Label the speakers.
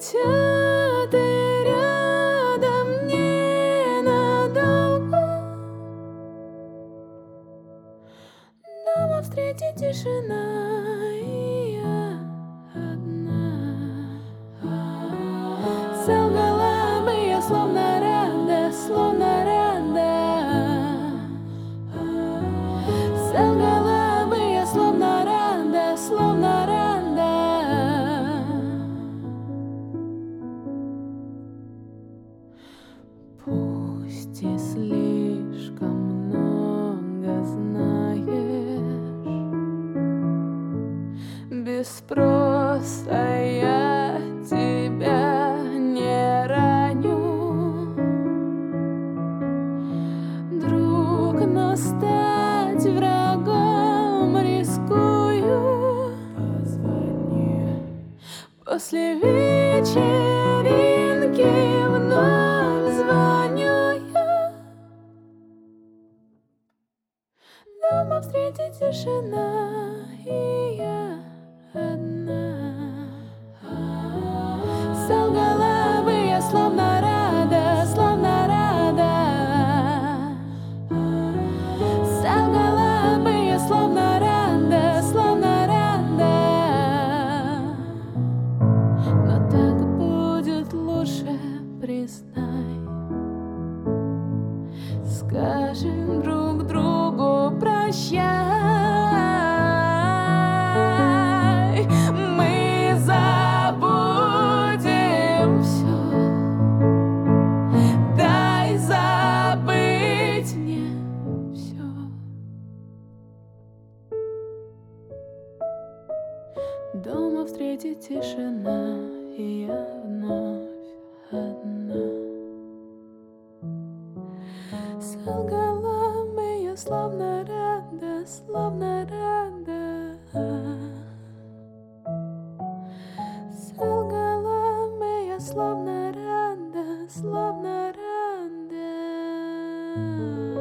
Speaker 1: хотя ты рядом ненадолго. Дома встретит тишина, и я одна. Солгала бы я, словно рада, словно рада. Солгала бы я, словно рада, словно рада. Пусть и слишком много знаешь, без спроса я тебя не раню, друг, но стать врагом рискую. Позвони после вечеринки, вновь звоню я. Дома встретит тишина, и я одна. Солгала бы я, словно рада, словно рада. Солгала бы я, словно рада, словно рада. Но так будет лучше, признай. Скажем друг другу прощай. Мы забудем все. Дай забыть мне все. Дома встретит тишина, и я вновь одна. Солгала бы я, словно рада, словно рада. Солгала бы я, словно рада, словно рада.